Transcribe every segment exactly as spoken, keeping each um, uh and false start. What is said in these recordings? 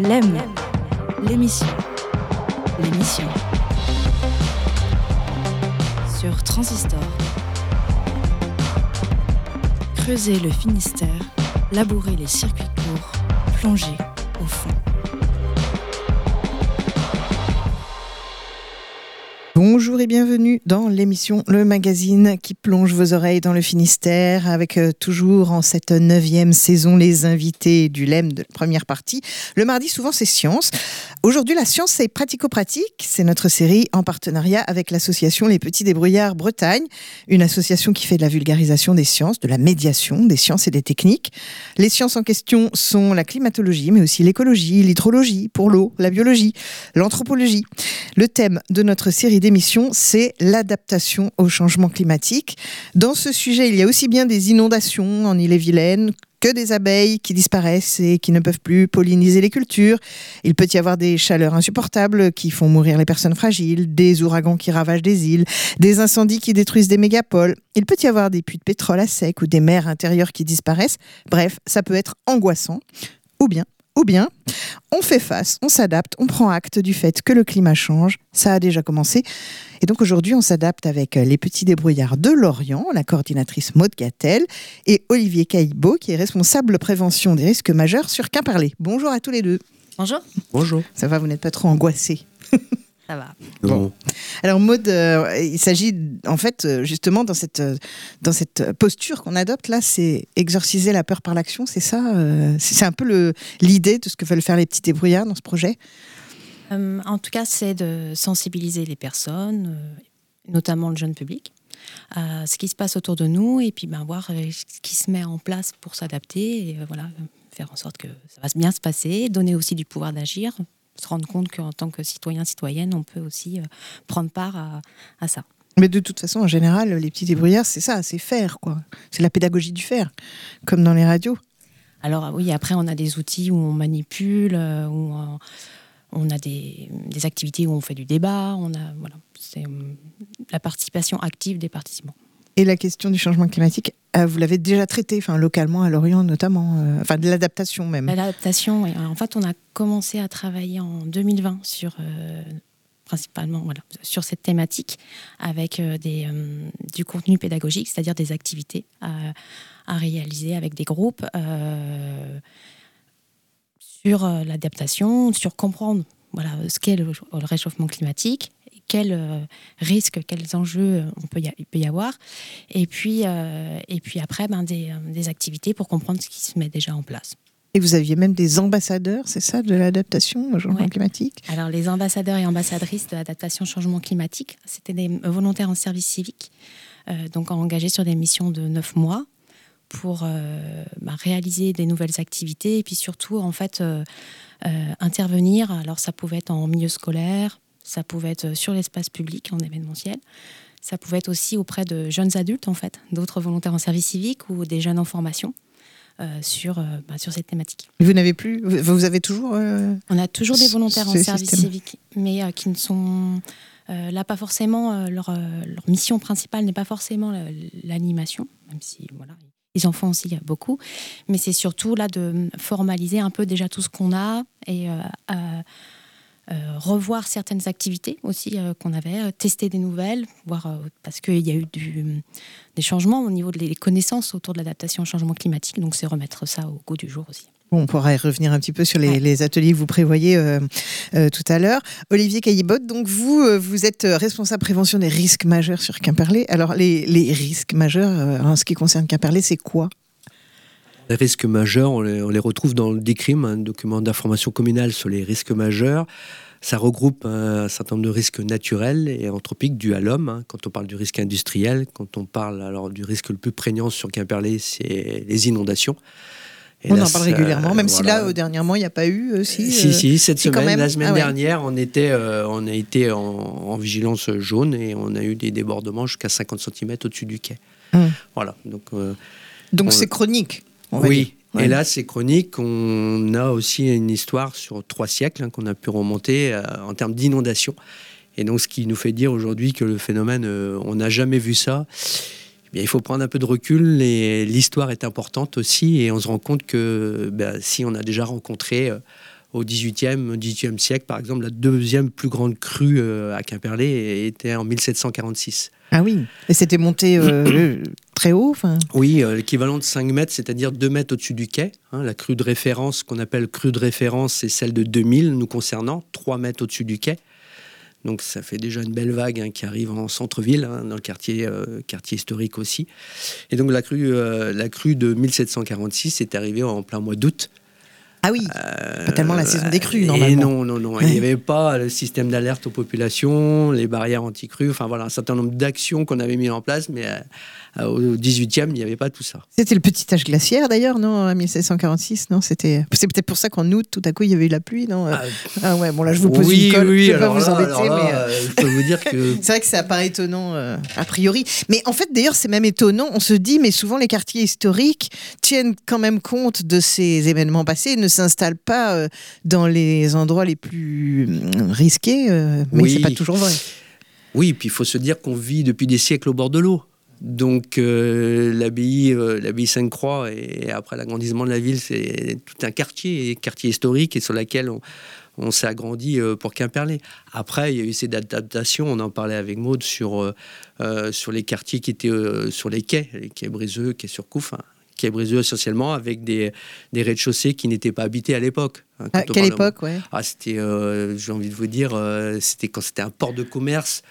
L'M, l'émission, l'émission. Sur Transistor. Creuser le Finistère, labourer les circuits courts, plonger au fond. Bonjour et bienvenue dans l'émission Le Magazine qui plonge vos oreilles dans le Finistère avec euh, toujours en cette neuvième saison les invités du L E M de la première partie. Le mardi souvent c'est science. Aujourd'hui la science c'est pratico-pratique. C'est notre série en partenariat avec l'association Les Petits Débrouillards Bretagne, une association qui fait de la vulgarisation des sciences, de la médiation des sciences et des techniques. Les sciences en question sont la climatologie mais aussi l'écologie, l'hydrologie pour l'eau, la biologie, l'anthropologie. Le thème de notre série d'émission, c'est l'adaptation au changement climatique. Dans ce sujet, il y a aussi bien des inondations en Ille-et-Vilaine que des abeilles qui disparaissent et qui ne peuvent plus polliniser les cultures. Il peut y avoir des chaleurs insupportables qui font mourir les personnes fragiles, des ouragans qui ravagent des îles, des incendies qui détruisent des mégapoles. Il peut y avoir des puits de pétrole à sec ou des mers intérieures qui disparaissent. Bref, ça peut être angoissant ou bien Ou bien, on fait face, on s'adapte, on prend acte du fait que le climat change. Ça a déjà commencé. Et donc aujourd'hui, on s'adapte avec les Petits Débrouillards de Lorient, la coordinatrice Maud Gattel, et Olivier Caillebotte, qui est responsable prévention des risques majeurs sur Quimperlé. Bonjour à tous les deux. Bonjour. Bonjour. Ça va, vous n'êtes pas trop angoissés? Ça va. Bon. Alors Maud, euh, il s'agit en fait justement dans cette, dans cette posture qu'on adopte là, c'est exorciser la peur par l'action, c'est ça euh, c'est, c'est un peu le, l'idée de ce que veulent faire les Petits Débrouillards dans ce projet. euh, En tout cas, c'est de sensibiliser les personnes, euh, notamment le jeune public, à ce qui se passe autour de nous et puis ben, voir euh, ce qui se met en place pour s'adapter et euh, voilà, faire en sorte que ça va bien se passer, donner aussi du pouvoir d'agir, se rendre compte qu'en tant que citoyen, citoyenne, on peut aussi euh, prendre part à, à ça. Mais de toute façon, en général, les Petits Débrouillards, c'est ça, c'est faire, quoi. C'est la pédagogie du faire, comme dans les radios. Alors oui, après, on a des outils où on manipule, euh, où on, on a des, des activités où on fait du débat, on a, voilà, c'est euh, la participation active des participants. Et la question du changement climatique, euh, vous l'avez déjà traitée, enfin, localement, à Lorient notamment, euh, enfin de l'adaptation même. L'adaptation, oui. En fait, on a commencé à travailler en deux mille vingt sur, euh, principalement voilà, sur cette thématique, avec euh, des, euh, du contenu pédagogique, c'est-à-dire des activités à, à réaliser avec des groupes euh, sur euh, l'adaptation, sur comprendre voilà, ce qu'est le, le réchauffement climatique, quels euh, risques, quels enjeux on peut y a, il peut y avoir, et puis, euh, et puis après ben, des, euh, des activités pour comprendre ce qui se met déjà en place. Et vous aviez même des ambassadeurs, c'est ça, de l'adaptation au changement ouais. climatique? Alors les ambassadeurs et ambassadrices de l'adaptation au changement climatique, c'était des volontaires en service civique, euh, donc engagés sur des missions de neuf mois pour euh, bah, réaliser des nouvelles activités et puis surtout en fait euh, euh, intervenir. Alors ça pouvait être en milieu scolaire, ça pouvait être sur l'espace public, en événementiel. Ça pouvait être aussi auprès de jeunes adultes, en fait, d'autres volontaires en service civique ou des jeunes en formation euh, sur, euh, bah, sur cette thématique. Vous n'avez plus, vous, vous avez toujours... Euh, On a toujours des volontaires en service système. civique, mais euh, qui ne sont... Euh, là, pas forcément... Euh, leur, euh, leur mission principale n'est pas forcément la, l'animation, même si, voilà... Ils en font aussi beaucoup, mais c'est surtout là de formaliser un peu déjà tout ce qu'on a et euh, euh, Euh, revoir certaines activités aussi euh, qu'on avait, euh, tester des nouvelles, voir, euh, parce qu'il y a eu du, des changements au niveau des connaissances autour de l'adaptation au changement climatique, donc c'est remettre ça au goût du jour aussi. Bon, on pourra y revenir un petit peu sur les, ouais. les ateliers que vous prévoyez euh, euh, tout à l'heure. Olivier Caillebotte, donc vous, euh, vous êtes responsable prévention des risques majeurs sur Quimperlé. Alors les, les risques majeurs euh, en ce qui concerne Quimperlé, c'est quoi ? Les risques majeurs, on les, on les retrouve dans le DICRIM, un document d'information communale sur les risques majeurs. Ça regroupe un certain nombre de risques naturels et anthropiques dus à l'homme. Hein. Quand on parle du risque industriel, quand on parle alors du risque le plus prégnant sur Quimperlé, c'est les inondations. Et on là, en parle régulièrement, même voilà. si là, dernièrement, il n'y a pas eu aussi. Si, euh, si, cette semaine, même... la semaine ah ouais. dernière, on, était, euh, on a été en, en vigilance jaune et on a eu des débordements jusqu'à cinquante centimètres au-dessus du quai. Hum. Voilà. Donc, euh, donc on... c'est chronique. Oui, ouais. Et là c'est chronique. On a aussi une histoire sur trois siècles hein, qu'on a pu remonter euh, en termes d'inondation. Et donc ce qui nous fait dire aujourd'hui que le phénomène, euh, on n'a jamais vu ça. Eh bien, il faut prendre un peu de recul et l'histoire est importante aussi. Et on se rend compte que ben, si on a déjà rencontré euh, au dix-huitième, dix-huitième siècle, par exemple, la deuxième plus grande crue euh, à Quimperlé était en mille sept cent quarante-six. Ah oui, et c'était monté euh, très haut fin... Oui, euh, l'équivalent de cinq mètres, c'est-à-dire deux mètres au-dessus du quai. Hein, la crue de référence, qu'on appelle crue de référence, c'est celle de deux mille, nous concernant, trois mètres au-dessus du quai. Donc ça fait déjà une belle vague hein, qui arrive en centre-ville, hein, dans le quartier, euh, quartier historique aussi. Et donc la crue, euh, la crue de mille sept cent quarante-six est arrivée en plein mois d'août. Ah oui, euh, pas tellement la saison des crues, et normalement. non, non, non. Ouais. Il n'y avait pas le système d'alerte aux populations, les barrières anti-crues, enfin voilà, un certain nombre d'actions qu'on avait mis en place, mais euh, au dix-huitième, il n'y avait pas tout ça. C'était le petit âge glaciaire d'ailleurs, non, en mille sept cent quarante-six, non, c'était... C'est peut-être pour ça qu'en août, tout à coup, il y avait eu la pluie, non ah, ah ouais, bon là, je vous pose oui, une colle, oui, je ne vais pas vous là, embêter, là, mais... Euh, je peux vous dire que... C'est vrai que ça paraît étonnant, euh, a priori. Mais en fait, d'ailleurs, c'est même étonnant, on se dit, mais souvent, les quartiers historiques tiennent quand même compte de ces événements passés, ne s'installent pas euh, dans les endroits les plus euh, risqués, euh, mais oui. c'est pas toujours vrai. Oui, puis il faut se dire qu'on vit depuis des siècles au bord de l'eau. Donc euh, l'abbaye, euh, l'abbaye Sainte-Croix et après l'agrandissement de la ville, c'est tout un quartier, quartier historique et sur lequel on, on s'est agrandi euh, pour Quimperlé. Après, il y a eu ces adaptations, on en parlait avec Maud sur, euh, sur les quartiers qui étaient euh, sur les quais, les quais Brézeux, quais Surcouf, hein, quais Brézeux essentiellement, avec des, des rez-de-chaussée qui n'étaient pas habités à l'époque. Hein, à quelle époque, ouais. Ah, c'était, euh, j'ai envie de vous dire, euh, c'était quand c'était un port de commerce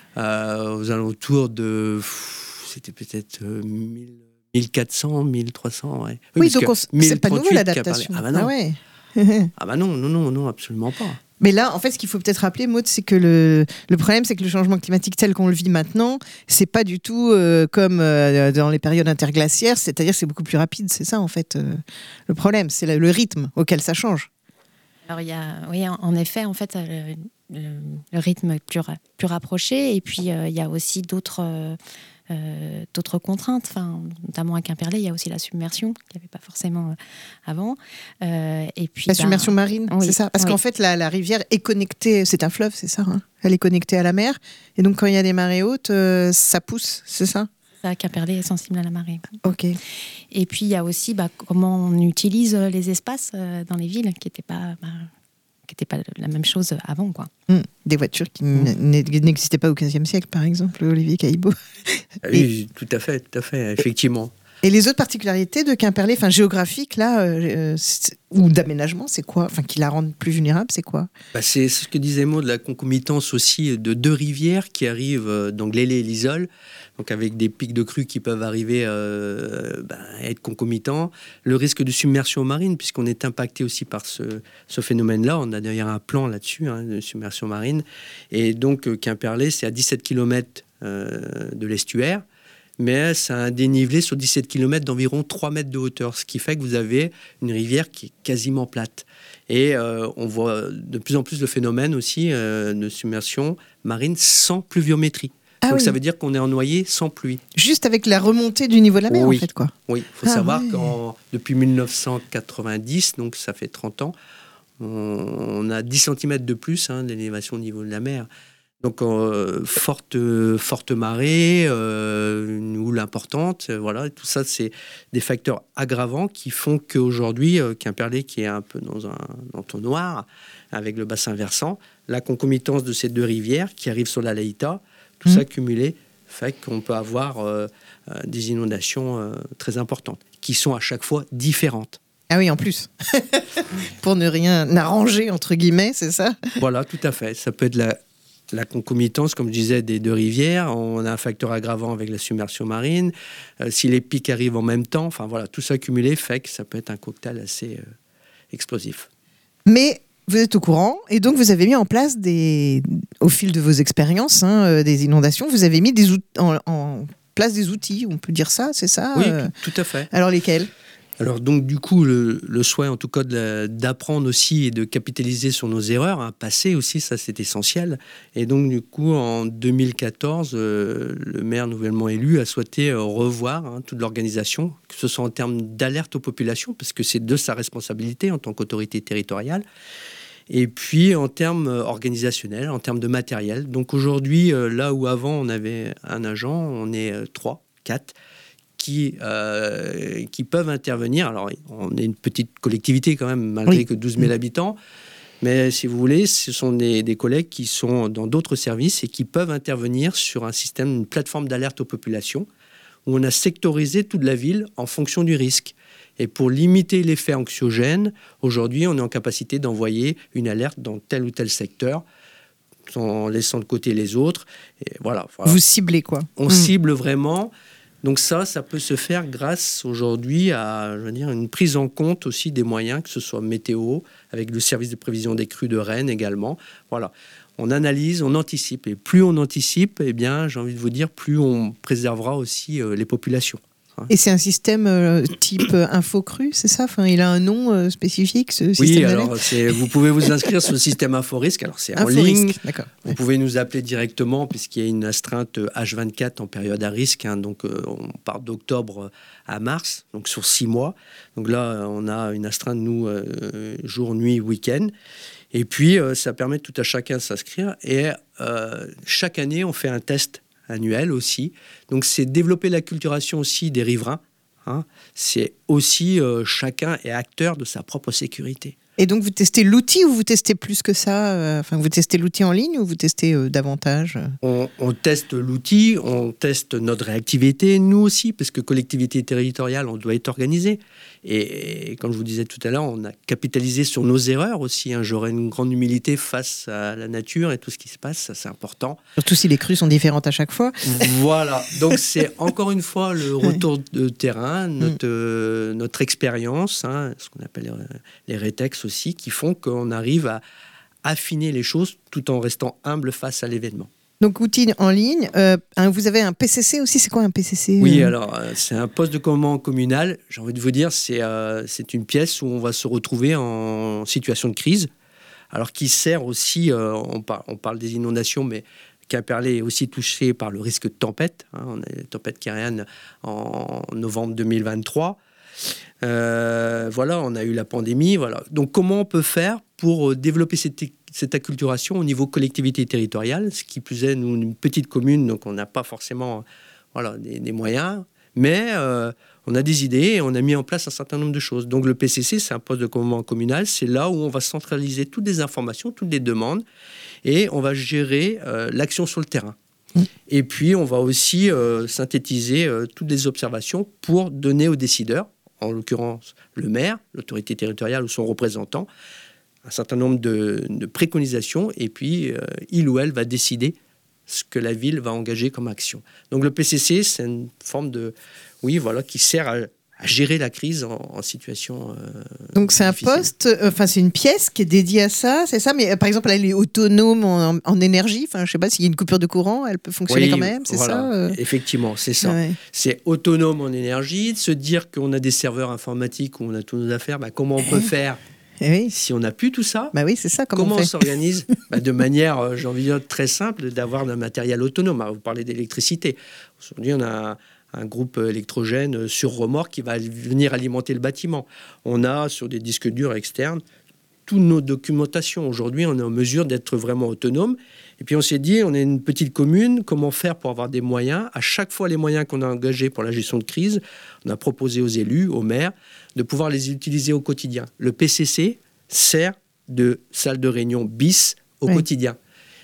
euh, aux alentours de... C'était peut-être euh, mille quatre cents, mille trois cents. Ouais. Oui, oui donc on, c'est pas nouveau l'adaptation. Ah bah non. Ah, ouais. ah bah non, non, non, non, absolument pas. Mais là, en fait, ce qu'il faut peut-être rappeler, Maud, c'est que le, le problème, c'est que le changement climatique tel qu'on le vit maintenant, c'est pas du tout euh, comme euh, dans les périodes interglaciaires, c'est-à-dire que c'est beaucoup plus rapide, c'est ça, en fait. Euh, le problème, c'est le, le rythme auquel ça change. Alors, il y a, oui, en, en effet, en fait, le, le, le rythme est plus, plus rapproché, et puis euh, il y a aussi d'autres... Euh, Euh, d'autres contraintes, enfin, notamment à Quimperlé, il y a aussi la submersion qu'il n'y avait pas forcément euh, avant. Euh, et puis, la bah, submersion marine, oui, c'est ça. Parce oui. qu'en fait, la, la rivière est connectée, c'est un fleuve, c'est ça. Hein, elle est connectée à la mer, et donc quand il y a des marées hautes, euh, ça pousse, c'est ça. Ça, Quimperlé est sensible à la marée. Ok. Et puis il y a aussi bah, comment on utilise les espaces euh, dans les villes, qui n'étaient pas bah, qui n'était pas la même chose avant, quoi. Mmh, des voitures qui mmh. n'existaient pas au quinzième siècle, par exemple, Olivier Caillebout. Oui, et, tout à fait, tout à fait, effectivement. Et les autres particularités de Quimperlé, enfin géographiques, là, euh, ou d'aménagement, c'est quoi? Enfin, qui la rendent plus vulnérable, c'est quoi? Bah, c'est ce que disait Maud, de la concomitance aussi de deux rivières qui arrivent, donc l'Ailée et l'Isole, donc avec des pics de crue qui peuvent arriver euh, bah, à être concomitants. Le risque de submersion marine, puisqu'on est impacté aussi par ce, ce phénomène-là. On a d'ailleurs un plan là-dessus, hein, de submersion marine. Et donc, Quimperlé, c'est à dix-sept kilomètres euh, de l'estuaire. Mais c'est un dénivelé sur dix-sept kilomètres d'environ trois mètres de hauteur, ce qui fait que vous avez une rivière qui est quasiment plate. Et euh, on voit de plus en plus le phénomène aussi euh, de submersion marine sans pluviométrie. Ah Donc oui. Ça veut dire qu'on est en noyé sans pluie. Juste avec la remontée du niveau de la mer, oui. en fait, quoi. Oui, il faut ah savoir ouais. que depuis mille neuf cent quatre-vingt-dix, donc ça fait trente ans, on, on a dix centimètres de plus hein, d'élévation au niveau de la mer. Donc, euh, forte, forte marée, euh, une houle importante, euh, voilà, tout ça, c'est des facteurs aggravants qui font qu'aujourd'hui, euh, Quimperlé, qui est un peu dans un entonnoir, avec le bassin versant, la concomitance de ces deux rivières qui arrivent sur la Laïta, tout mmh. ça cumulé fait qu'on peut avoir euh, euh, des inondations euh, très importantes, qui sont à chaque fois différentes. Ah oui, en plus. Pour ne rien arranger, entre guillemets, c'est ça? Voilà, tout à fait. Ça peut être la... La concomitance, comme je disais, des deux rivières, on a un facteur aggravant avec la submersion marine. Euh, si les pics arrivent en même temps, enfin voilà, tout ça cumulé fait que ça peut être un cocktail assez euh, explosif. Mais vous êtes au courant, et donc vous avez mis en place, des, au fil de vos expériences, hein, euh, des inondations, vous avez mis des out- en, en place des outils, on peut dire ça, c'est ça? Oui, euh... tout, tout à fait. Alors lesquels? Alors donc du coup le, le souhait en tout cas de la, d'apprendre aussi et de capitaliser sur nos erreurs, hein, passées aussi, ça c'est essentiel. Et donc du coup en deux mille quatorze, euh, le maire nouvellement élu a souhaité euh, revoir hein, toute l'organisation, que ce soit en termes d'alerte aux populations, parce que c'est de sa responsabilité en tant qu'autorité territoriale, et puis en termes organisationnels, en termes de matériel. Donc aujourd'hui, euh, là où avant on avait un agent, on est euh, trois, quatre, qui, euh, qui peuvent intervenir. Alors, on est une petite collectivité quand même, malgré oui. que douze mille habitants. Mais si vous voulez, ce sont des, des collègues qui sont dans d'autres services et qui peuvent intervenir sur un système, une plateforme d'alerte aux populations, où on a sectorisé toute la ville en fonction du risque. Et pour limiter l'effet anxiogène, aujourd'hui, on est en capacité d'envoyer une alerte dans tel ou tel secteur, en laissant de côté les autres. Et voilà, voilà. Vous ciblez quoi ? On mmh. cible vraiment. Donc ça, ça peut se faire grâce aujourd'hui à, je veux dire, une prise en compte aussi des moyens, que ce soit météo, avec le service de prévision des crues de Rennes également. Voilà, on analyse, on anticipe. Et plus on anticipe, eh bien, j'ai envie de vous dire, plus on préservera aussi euh, les populations. Et c'est un système euh, type euh, InfoCru, c'est ça ? Enfin, il a un nom euh, spécifique, ce système Oui, alors c'est, vous pouvez vous inscrire sur le système InfoRisque. Alors c'est en ligne. D'accord. Vous ouais. pouvez nous appeler directement puisqu'il y a une astreinte H vingt-quatre en période à risque. Hein, donc euh, on part d'octobre à mars, donc sur six mois. Donc là, on a une astreinte, nous, euh, jour, nuit, week-end. Et puis, euh, ça permet tout à chacun de s'inscrire. Et euh, chaque année, on fait un test annuel aussi. Donc, c'est développer l'acculturation aussi des riverains. Hein. C'est aussi, euh, chacun est acteur de sa propre sécurité. Et donc, vous testez l'outil ou vous testez plus que ça euh, Enfin, vous testez l'outil en ligne ou vous testez euh, davantage on, on teste l'outil, on teste notre réactivité, nous aussi, parce que collectivité territoriale, on doit être organisé. Et, et comme je vous disais tout à l'heure, on a capitalisé sur nos erreurs aussi. Hein. J'aurais une grande humilité face à la nature et tout ce qui se passe, ça c'est important. Surtout si les crues sont différentes à chaque fois. Voilà, donc c'est encore une fois le retour de terrain, notre, mm. euh, notre expérience, hein, ce qu'on appelle euh, les rétex aussi, qui font qu'on arrive à affiner les choses tout en restant humble face à l'événement. Donc, outil en ligne. Euh, vous avez un P C C aussi. C'est quoi un P C C ? Oui, alors, euh, c'est un poste de commandement communal. J'ai envie de vous dire, c'est, euh, c'est une pièce où on va se retrouver en situation de crise. Alors, qui sert aussi, euh, on, par, on parle des inondations, mais Quimperlé est aussi touché par le risque de tempête. Hein, on a une tempête Kyrian en novembre deux mille vingt-trois. Euh, voilà, on a eu la pandémie. Voilà. Donc, comment on peut faire pour développer cette cette acculturation au niveau collectivité territoriale, ce qui plus est, nous, une petite commune, donc on n'a pas forcément voilà, des, des moyens, mais euh, on a des idées et on a mis en place un certain nombre de choses. Donc le P C C, c'est un poste de commandement communal, c'est là où on va centraliser toutes les informations, toutes les demandes, et on va gérer euh, l'action sur le terrain. Mmh. Et puis on va aussi euh, synthétiser euh, toutes les observations pour donner aux décideurs, en l'occurrence le maire, l'autorité territoriale ou son représentant, un certain nombre de, de préconisations, et puis euh, il ou elle va décider ce que la ville va engager comme action. Donc le P C C, c'est une forme de, oui, voilà, qui sert à, à gérer la crise en, en situation. Euh, Donc c'est difficile. Un poste, enfin euh, c'est une pièce qui est dédiée à ça, c'est ça. Mais euh, par exemple, elle est autonome en, en énergie. Enfin, je sais pas s'il y a une coupure de courant, elle peut fonctionner oui, quand même. C'est voilà, ça. Euh... Effectivement, c'est ça. Ouais. C'est autonome en énergie. De se dire qu'on a des serveurs informatiques où on a toutes nos affaires. Bah, comment on peut faire? Et oui. Si on n'a plus tout ça, bah oui, c'est ça, comment, comment on, on s'organise? Bah de manière, j'ai envie de dire, très simple, d'avoir un matériel autonome. Alors, vous parlez d'électricité. Aujourd'hui, on a un, un groupe électrogène sur remorque qui va venir alimenter le bâtiment. On a, sur des disques durs externes, toutes nos documentations. Aujourd'hui, on est en mesure d'être vraiment autonome. Et puis, on s'est dit, on est une petite commune, comment faire pour avoir des moyens? À chaque fois, les moyens qu'on a engagés pour la gestion de crise, on a proposé aux élus, aux maires, de pouvoir les utiliser au quotidien. Le P C C sert de salle de réunion bis au oui. quotidien.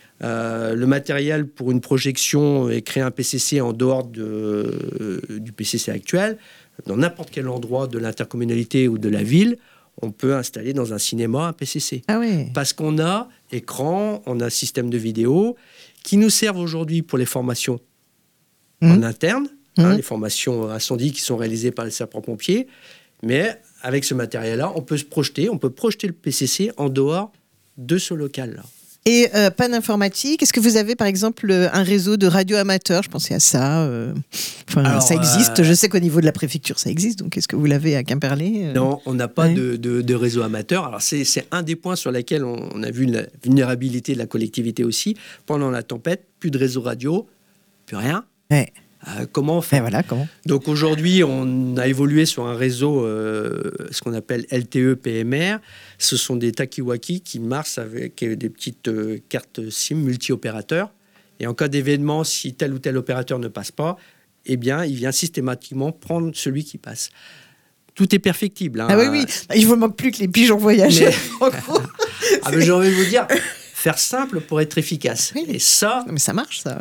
Euh, le matériel pour une projection et créer un P C C en dehors de, euh, du P C C actuel, dans n'importe quel endroit de l'intercommunalité ou de la ville, on peut installer dans un cinéma un P C C. Ah oui. Parce qu'on a écran, on a système de vidéo qui nous servent aujourd'hui pour les formations mmh. en interne, mmh. hein, les formations incendies qui sont réalisées par les sapeurs-pompiers. Mais avec ce matériel-là, on peut se projeter, on peut projeter le P C C en dehors de ce local-là. Et euh, panne informatique, est-ce que vous avez par exemple un réseau de radio-amateurs? Je pensais à ça. Euh... Enfin, Alors, ça existe. Euh... Je sais qu'au niveau de la préfecture, ça existe. Donc, est-ce que vous l'avez à Quimperlé? euh... Non, on n'a pas ouais. de, de, de réseau amateur. Alors, c'est, c'est un des points sur lesquels on, on a vu la vulnérabilité de la collectivité aussi. Pendant la tempête, plus de réseau radio, plus rien. Ouais. Euh, comment on fait? Et voilà, comment. Donc aujourd'hui, on a évolué sur un réseau, euh, ce qu'on appelle L T E P M R. Ce sont des Takiwaki qui marchent avec des petites euh, cartes SIM multi-opérateurs. Et en cas d'événement, si tel ou tel opérateur ne passe pas, eh bien, il vient systématiquement prendre celui qui passe. Tout est perfectible. Hein. Ah oui, oui. Il ne vous manque plus que les pigeons voyageurs. Mais... ah, mais j'ai envie de vous dire, faire simple pour être efficace. Oui. Et ça... Mais ça marche, ça.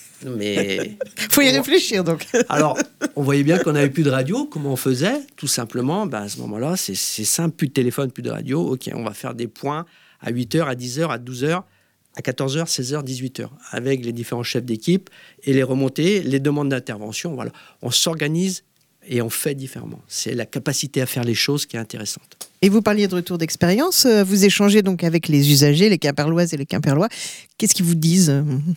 Mais... faut y réfléchir, donc. Alors, on voyait bien qu'on n'avait plus de radio. Comment on faisait? Tout simplement, ben, à ce moment-là, c'est, c'est simple. Plus de téléphone, plus de radio. OK, on va faire des points à huit heures, à dix heures, à douze heures, à quatorze heures, seize heures, dix-huit heures, avec les différents chefs d'équipe et les remontées, les demandes d'intervention. Voilà. On s'organise et on fait différemment. C'est la capacité à faire les choses qui est intéressante. Et vous parliez de retour d'expérience. Vous échangez donc avec les usagers, les Quimperloises et les Quimperlois. Qu'est-ce qu'ils vous disent?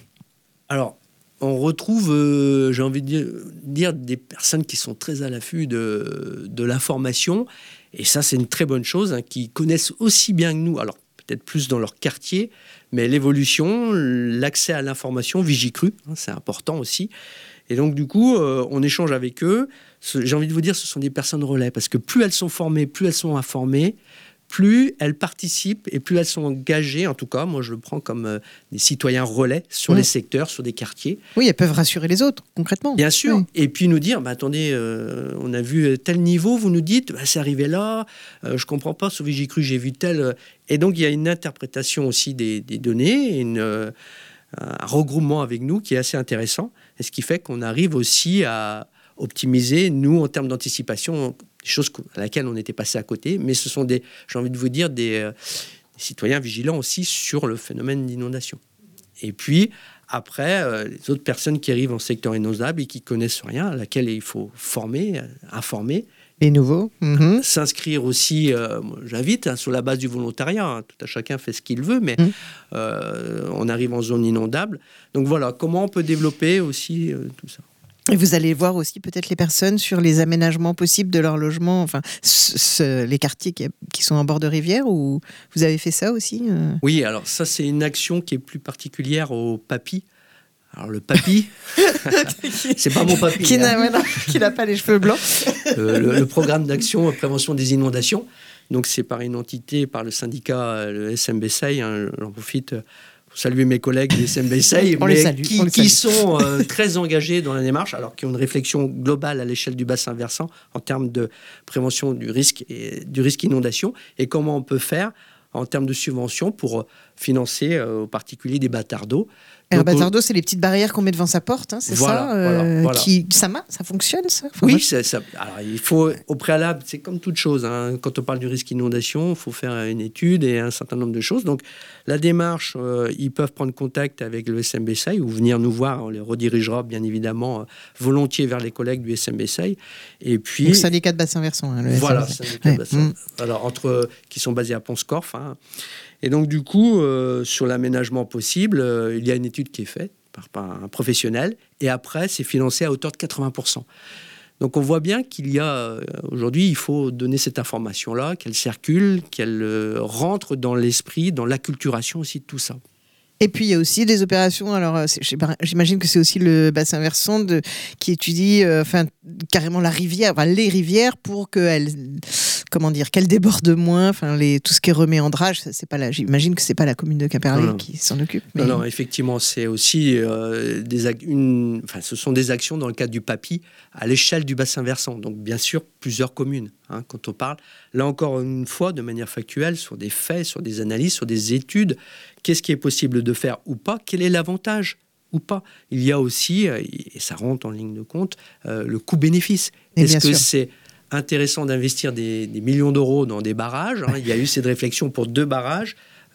Alors, on retrouve, euh, j'ai envie de dire, dire, des personnes qui sont très à l'affût de, de l'information. Et ça, c'est une très bonne chose, hein, qui connaissent aussi bien que nous. Alors, peut-être plus dans leur quartier, mais l'évolution, l'accès à l'information, Vigicru, hein, c'est important aussi. Et donc, du coup, euh, on échange avec eux. J'ai envie de vous dire, ce sont des personnes relais, parce que plus elles sont formées, plus elles sont informées, plus elles participent et plus elles sont engagées. En tout cas, moi, je le prends comme euh, des citoyens relais sur mmh. les secteurs, sur des quartiers. Oui, elles peuvent rassurer les autres, concrètement. Bien sûr. Oui. Et puis nous dire, bah, attendez, euh, on a vu tel niveau, vous nous dites, bah, c'est arrivé là, euh, je ne comprends pas, sur Vigicru, j'ai vu tel... Et donc, il y a une interprétation aussi des, des données, une, euh, un regroupement avec nous qui est assez intéressant, et ce qui fait qu'on arrive aussi à optimiser, nous, en termes d'anticipation, des choses à laquelle on était passé à côté, mais ce sont des, j'ai envie de vous dire, des, euh, des citoyens vigilants aussi sur le phénomène d'inondation. Et puis, après, euh, les autres personnes qui arrivent en secteur inondable et qui connaissent rien, à laquelle il faut former, euh, informer. Les nouveaux. Mmh. S'inscrire aussi, euh, moi, j'invite, hein, sur la base du volontariat. Hein, tout à chacun fait ce qu'il veut, mais mmh. euh, on arrive en zone inondable. Donc voilà, comment on peut développer aussi euh, tout ça. Et vous allez voir aussi peut-être les personnes sur les aménagements possibles de leur logement, enfin ce, ce, les quartiers qui, qui sont en bord de rivière, ou vous avez fait ça aussi euh... Oui, alors ça c'est une action qui est plus particulière au papy. Alors le papy, c'est pas mon papy. Qui, hein. n'a, non, qui n'a pas les cheveux blancs. euh, le, le programme d'action prévention des inondations. Donc c'est par une entité, par le syndicat, le S M B S A I. Hein, j'en profite pour saluer mes collègues du S M B S A I, on mais les salue, qui, on les qui salue. sont euh, très engagés dans la démarche, alors qui ont une réflexion globale à l'échelle du bassin versant en termes de prévention du risque et du risque inondation, et comment on peut faire en termes de subventions pour financer euh, aux particuliers des bâtards d'eau. Un bâtard d'eau, c'est les petites barrières qu'on met devant sa porte, hein, c'est voilà, ça euh, voilà, voilà. Qui, ça, marche, ça fonctionne, ça faut Oui, ça, ça, alors, il faut, au préalable, c'est comme toute chose. Hein, quand on parle du risque inondation, il faut faire une étude et un certain nombre de choses. Donc, la démarche, euh, ils peuvent prendre contact avec le S M B S A I ou venir nous voir. On les redirigera, bien évidemment, euh, volontiers vers les collègues du S M B S A I. Et puis... Donc, syndicat de bassin versant, hein, le voilà, S M B S A I. syndicat ouais. de bassin. Mmh. Alors, entre, qui sont basés à Pont-Scorff. Hein. Et donc, du coup, euh, sur l'aménagement possible, euh, il y a une étude qui est faite par, par un professionnel, et après, c'est financé à hauteur de quatre-vingts pour cent. Donc, on voit bien qu'il y a, euh, aujourd'hui, il faut donner cette information-là, qu'elle circule, qu'elle euh, rentre dans l'esprit, dans l'acculturation aussi de tout ça. Et puis, il y a aussi des opérations, alors j'imagine que c'est aussi le bassin versant de, qui étudie euh, enfin, carrément la rivière, enfin, les rivières pour qu'elles, comment dire, qu'elles débordent moins, enfin, les, tout ce qui est reméandrage, c'est pas la, j'imagine que c'est pas la commune de Quimperlé qui s'en occupe. Mais... Non, non, effectivement, c'est aussi euh, des, une, enfin, ce sont des actions dans le cadre du PAPI à l'échelle du bassin versant, donc bien sûr plusieurs communes. Hein, quand on parle, là encore une fois, de manière factuelle, sur des faits, sur des analyses, sur des études, qu'est-ce qui est possible de faire ou pas, quel est l'avantage ou pas. Il y a aussi, et ça rentre en ligne de compte, euh, le coût-bénéfice. Et Est-ce que sûr. c'est intéressant d'investir des, des millions d'euros dans des barrages, hein, il y a eu cette réflexion pour deux barrages,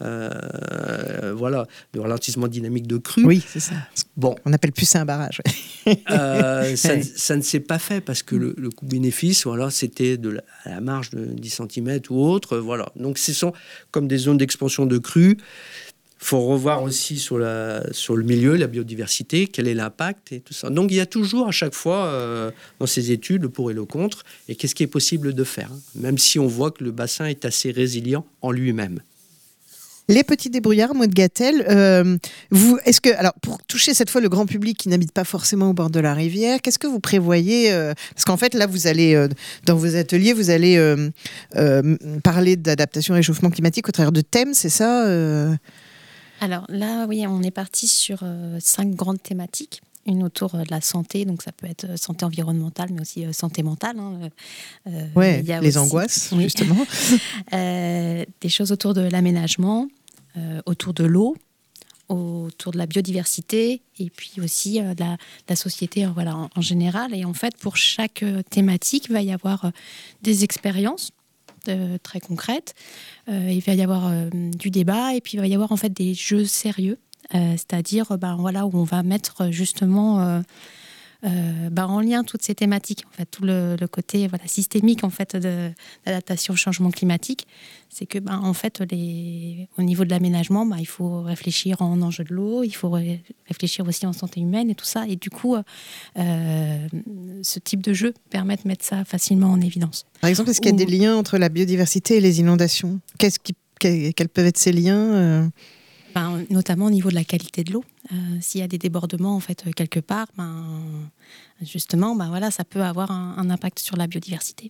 Euh, voilà, de ralentissement dynamique de crue. Oui, c'est ça. Bon. On appelle plus ça un barrage. euh, ça, ouais. ça ne s'est pas fait parce que le, le coût-bénéfice, voilà, c'était de la, à la marge de dix centimètres ou autre. Voilà. Donc, ce sont comme des zones d'expansion de crue. Il faut revoir aussi sur, la, sur le milieu, la biodiversité, quel est l'impact et tout ça. Donc, il y a toujours à chaque fois euh, dans ces études le pour et le contre et qu'est-ce qui est possible de faire, hein, même si on voit que le bassin est assez résilient en lui-même. Les petits débrouillards, Maud Gattel, euh, vous, est-ce que, alors, pour toucher cette fois le grand public qui n'habite pas forcément au bord de la rivière, qu'est-ce que vous prévoyez euh, Parce qu'en fait, là, vous allez, euh, dans vos ateliers, vous allez euh, euh, parler d'adaptation au réchauffement climatique au travers de thèmes, c'est ça euh Alors là, oui, on est parti sur euh, cinq grandes thématiques. une autour de la santé, donc ça peut être santé environnementale, mais aussi santé mentale. Hein. Euh, ouais, il y a les aussi, angoisses, oui. justement. euh, des choses autour de l'aménagement, euh, autour de l'eau, autour de la biodiversité, et puis aussi euh, de, la, de la société euh, voilà, en, en général. Et en fait, pour chaque euh, thématique, il va y avoir euh, des expériences euh, très concrètes, euh, il va y avoir euh, du débat, et puis il va y avoir en fait des jeux sérieux. Euh, c'est-à-dire ben, voilà, où on va mettre justement euh, euh, ben, en lien toutes ces thématiques, en fait, tout le, le côté voilà, systémique en fait, de, d'adaptation au changement climatique. C'est que ben, en fait, les, au niveau de l'aménagement, ben, il faut réfléchir en enjeu de l'eau, il faut ré- réfléchir aussi en santé humaine et tout ça. Et du coup, euh, ce type de jeu permet de mettre ça facilement en évidence. Par exemple, est-ce qu'il y a Ou... des liens entre la biodiversité et les inondations ? Qu'est-ce qui, quels, quels peuvent être ces liens euh... Ben, notamment au niveau de la qualité de l'eau. Euh, s'il y a des débordements en fait, quelque part, ben, justement, ben, voilà, ça peut avoir un, un impact sur la biodiversité.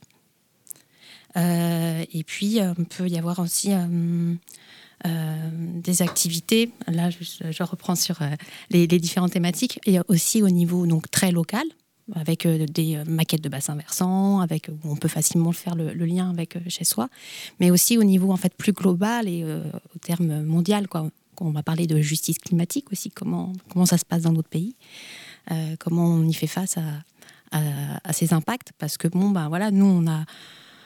Euh, et puis, euh, il peut y avoir aussi euh, euh, des activités. Là, je, je reprends sur euh, les, les différentes thématiques. Et aussi au niveau donc, très local, avec euh, des maquettes de bassins versants, avec, où on peut facilement faire le, le lien avec euh, chez soi. Mais aussi au niveau en fait, plus global et euh, au terme mondial, quoi. On va parler de justice climatique aussi, comment, comment ça se passe dans d'autres pays, euh, comment on y fait face à, à, à ces impacts. Parce que, bon, ben voilà, nous, on, a,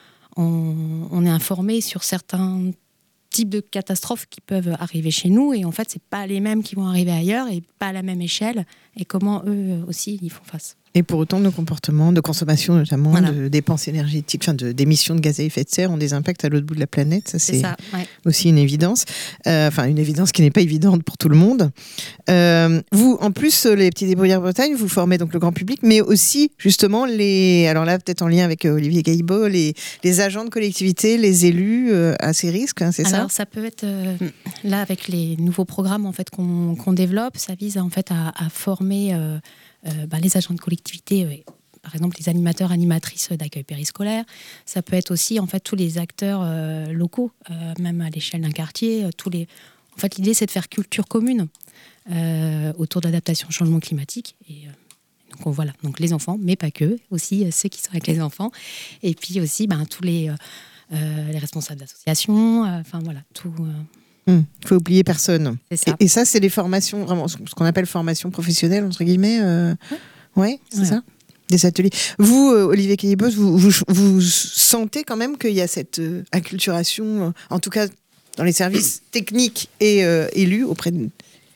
on, on est informés sur certains types de catastrophes qui peuvent arriver chez nous. Et en fait, ce n'est pas les mêmes qui vont arriver ailleurs et pas à la même échelle. Et comment eux aussi, ils font face. Et pour autant, nos comportements de consommation, notamment voilà. de dépenses énergétiques, enfin de, d'émissions de gaz à effet de serre, ont des impacts à l'autre bout de la planète. Ça, c'est, c'est ça, ouais. aussi une évidence. Euh, enfin, une évidence qui n'est pas évidente pour tout le monde. Euh, vous, en plus, les Petits Débrouillards Bretagne, vous formez donc le grand public, mais aussi, justement, les... Alors là, peut-être en lien avec euh, Olivier Gaillebot, les, les agents de collectivité, les élus euh, à ces risques, hein, c'est Alors, ça Alors, ça peut être... Euh, là, avec les nouveaux programmes en fait, qu'on, qu'on développe, ça vise en fait, à, à former... Euh, Euh, bah, les agents de collectivité, euh, par exemple les animateurs, animatrices d'accueil périscolaire. Ça peut être aussi en fait tous les acteurs euh, locaux, euh, même à l'échelle d'un quartier. Euh, tous les... En fait, l'idée c'est de faire culture commune euh, autour de l'adaptation au changement climatique. Et euh, donc on, voilà, donc les enfants, mais pas que, aussi euh, ceux qui sont avec les enfants. Et puis aussi ben, tous les, euh, euh, les responsables d'associations. Enfin euh, voilà, tout. Euh, Il mmh, faut oublier personne. C'est ça. Et, et ça, c'est les formations, vraiment, ce qu'on appelle formation professionnelle, entre guillemets. Euh... Ouais, ouais, c'est ouais. ça. Des ateliers. Vous, euh, Olivier Caillebos, vous, vous, vous sentez quand même qu'il y a cette euh, acculturation, euh, en tout cas dans les services techniques et euh, élus auprès de...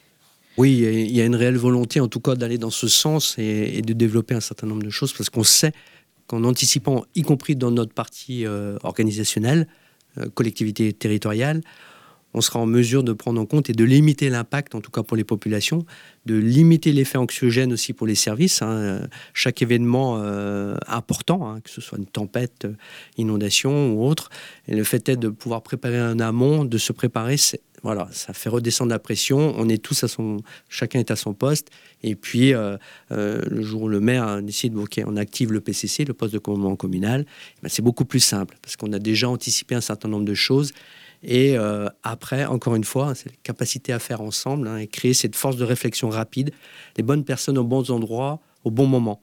Oui, il y a une réelle volonté, en tout cas, d'aller dans ce sens et, et de développer un certain nombre de choses, parce qu'on sait qu'en anticipant, y compris dans notre partie euh, organisationnelle, euh, collectivité territoriale, on sera en mesure de prendre en compte et de limiter l'impact, en tout cas pour les populations, de limiter l'effet anxiogène aussi pour les services. Hein. Chaque événement euh, important, hein, que ce soit une tempête, inondation ou autre, et le fait est de pouvoir préparer un amont, de se préparer, c'est, voilà, ça fait redescendre la pression. On est tous à son, chacun est à son poste. Et puis, euh, euh, le jour où le maire décide, ok, on active le P C C, le poste de commandement communal, ben, c'est beaucoup plus simple parce qu'on a déjà anticipé un certain nombre de choses. Et euh, après, encore une fois, c'est la capacité à faire ensemble hein, et créer cette force de réflexion rapide, les bonnes personnes aux bons endroits, au bon moment.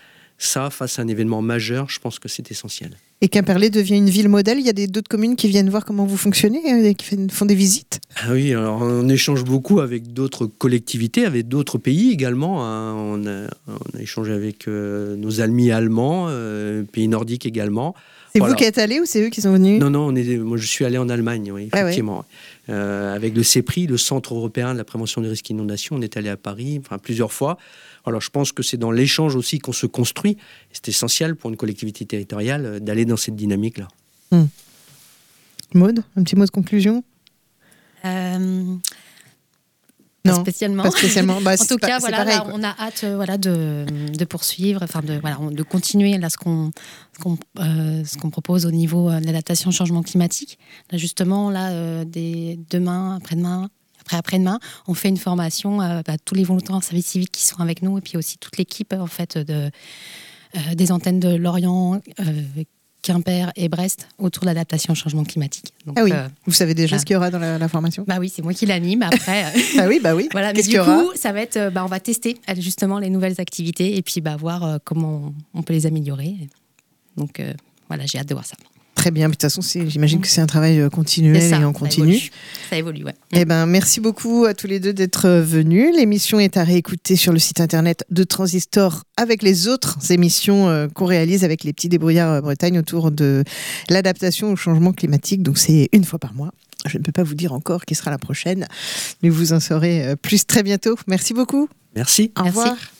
Ça, face à un événement majeur, je pense que c'est essentiel. Et Quimperlé devient une ville modèle. Il y a des, d'autres communes qui viennent voir comment vous fonctionnez, et qui font des visites. Ah oui, alors on échange beaucoup avec d'autres collectivités, avec d'autres pays également. Hein. On, a, on a échangé avec euh, nos amis allemands, euh, pays nordiques également. C'est voilà. Vous qui êtes allés ou c'est eux qui sont venus ? Non, non, on est, moi je suis allé en Allemagne, oui, effectivement. Ah ouais. euh, avec le CEPRI, le Centre européen de la prévention des risques d'inondation, on est allé à Paris, enfin plusieurs fois. Alors je pense que c'est dans l'échange aussi qu'on se construit. C'est essentiel pour une collectivité territoriale d'aller dans cette dynamique-là. Hum. Maud, un petit mot de conclusion ? euh... Non, spécialement. Pas spécialement. Bah, en tout pas, cas, voilà, pareil, là, on a hâte euh, voilà, de, de poursuivre, enfin de, voilà, de continuer là, ce, qu'on, ce, qu'on, euh, ce qu'on propose au niveau de l'adaptation au changement climatique. Là, justement, là, euh, des, demain, après-demain, après-après-demain, on fait une formation à bah, tous les volontaires en service civique qui sont avec nous et puis aussi toute l'équipe en fait, de, euh, des antennes de Lorient euh, Quimper et Brest autour de l'adaptation au changement climatique. Donc, ah oui, euh, vous savez déjà voilà. ce qu'il y aura dans la, la formation? Bah oui, c'est moi qui l'anime. Après, ah oui, bah oui. Voilà, mais Qu'est-ce du qu'il y aura? coup, ça va être, bah, on va tester justement les nouvelles activités et puis bah, voir euh, comment on, on peut les améliorer. Donc euh, voilà, j'ai hâte de voir ça. Très bien, de toute façon, c'est, j'imagine que c'est un travail continuel ça, et en ça continu. Évolue. Ça évolue, ouais. Eh ben, merci beaucoup à tous les deux d'être venus. L'émission est à réécouter sur le site internet de Transistor avec les autres émissions euh, qu'on réalise avec les petits débrouillards Bretagne autour de l'adaptation au changement climatique. Donc c'est une fois par mois. Je ne peux pas vous dire encore qui sera la prochaine, mais vous en saurez plus très bientôt. Merci beaucoup. Merci. Au Merci. revoir.